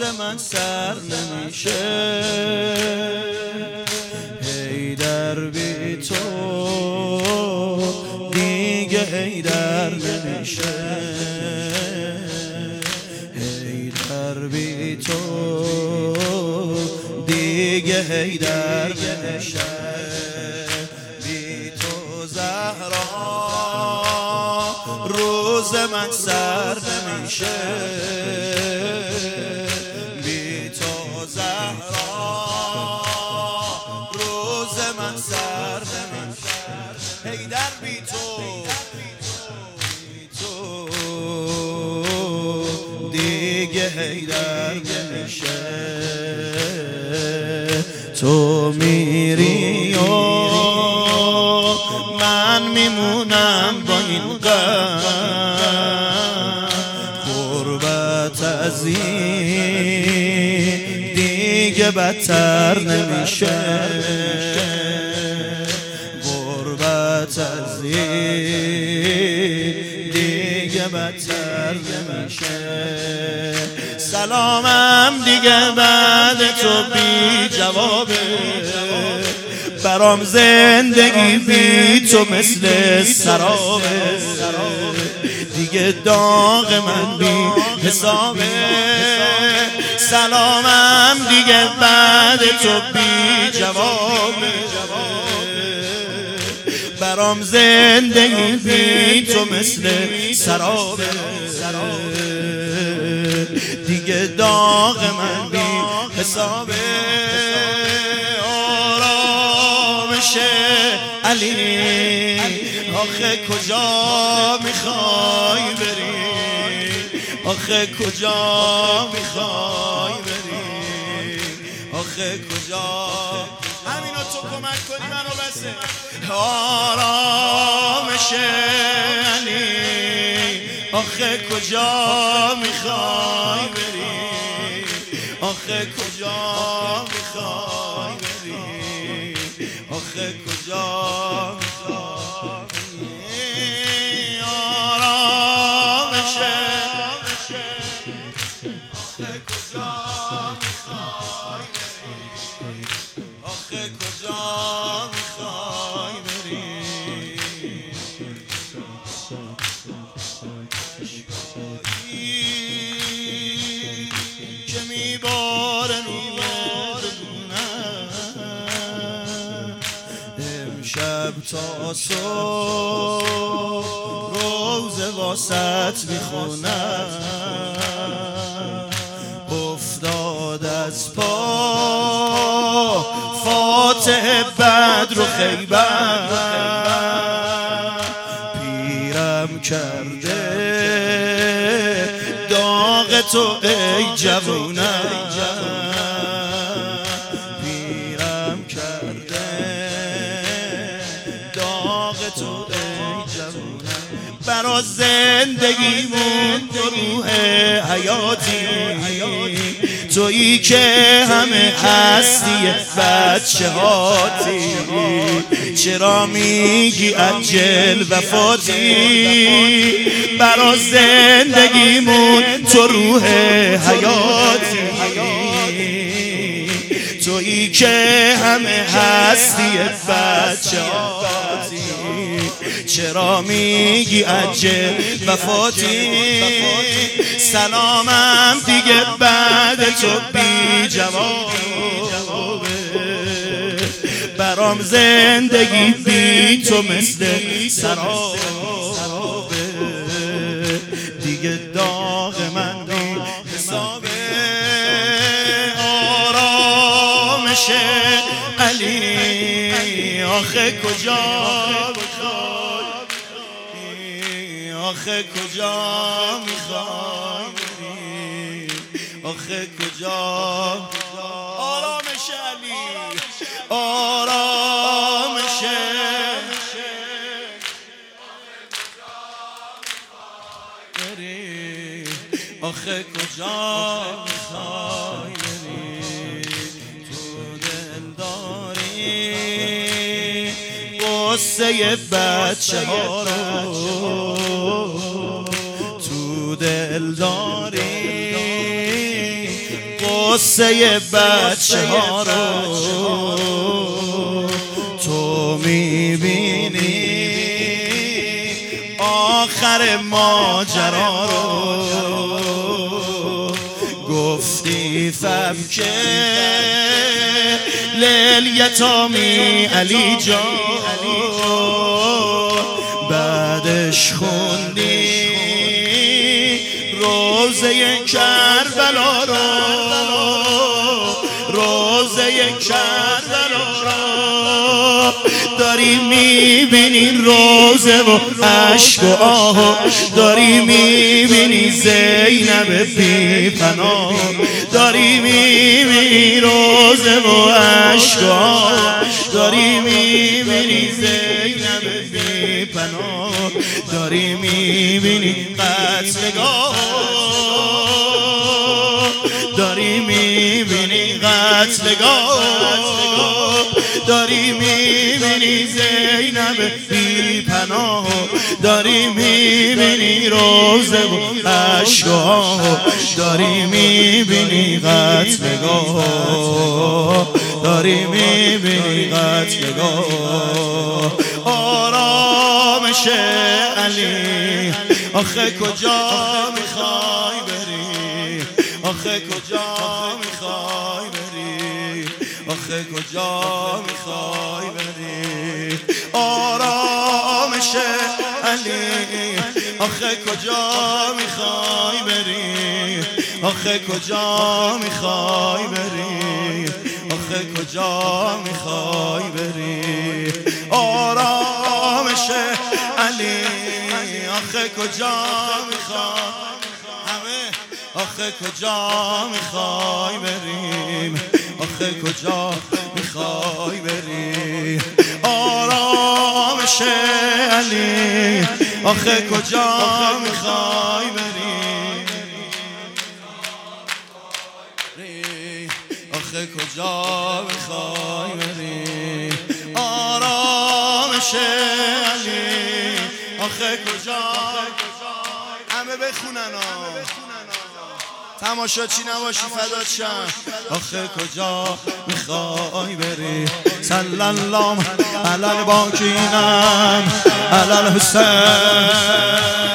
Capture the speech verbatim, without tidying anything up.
من سر نمیشه حیدر بی تو دیگه حیدر نمیشه حیدر بی تو دیگه حیدر نمیشه بی تو زهرا روز من سر نمیشه بی تو زهرا روز من سر نمیشه حیدر بی تو بی تو دیگه حیدر نمیشه تو میری و من میمونم با این غم غربت از این دیگه بدتر نمیشه غربت از این دیگه بدتر نمیشه سلامم دیگه بعد تو بی جوابه برام زندگی بی تو مثل سرابه دیگه داغ من بی حسابه سلامم دیگه بعد تو بی جوابه برام زندگی بی تو مثل سرابه دیگه داغ من بی حسابه آرامش علی آخه کجا میخوای بری آخه کجا میخوای بری آخه کجا همینا تو کمک کنی منو بسه آرامش علی آخه کجا میخوای بری آخه کجا میخوای بری آخه کجا میخوای آرامش آخه کجا میخوای بری آخه کجا میخوای بری که میباره امشب تا صبح روز واسط میخونم افتاد از پا فاتح بدر و خیبر پیرم کرده داغ تو ای جوونم پیرم کرده داغ تو ای جوونم برا زندگیمون تو روح حیاتی تویی که همه هستی بچه هاتی چرا میگی عجل وفاتی برا زندگیمون تو روح حیاتی تویی که همه هستی بچه هاتی چرا میگی عجل وفاتی سلامم دیگه بعد تو بی جوابه برام زندگی بی تو مثل سرابه دیگه داغ من بی حسابه آرامش علی آخه کجا آخه کجا میخوای بری آخه کجا آرامش علی آرامش بری آخه کجا میخوای بری تو دل داری قصه بچه ها رو تو دل داری قصه بچه ها رو تو میبینی، آخر ماجرا رو گفتی فبکه لیلیتامی علی جان، بعدش خوندی روزه کربلا رو، روزه کربلا رو داری میبینی، روزه و عشق و آه داری میبینی، زینب بی پناه داری میبینی، روزه و عشق و آه داری میبینی، زینب بی پناه داری میبینی، قتلگاه داری میبینی، قتلگاه داری میبینی، زینب بی پناه داری میبینی، روزه و عشقاه داری میبینی، قتلگاه داری میبینی، قتلگاه. آرامش علی آخه کجا میخوای بری، آخه کجا میخوای بری، آخه کجا میخوای بری. آرامش علی آخه کجا میخوای بری، آخه کجا میخوای بری، آخه کجا میخوای بری. آرامش علی آخه کجا میخوای، همه آخه کجا میخوای بریم، آخه کجا میخوای بری. آرامش علی آخه کجا میخوای بری، آخه کجا میخوای بری. آرامش علی آخه کجا، همه بخونن ها، تماشا چی نباشی فدات شم. آخه کجا میخوای بری. صلی الله علی الباقین علی الحسین.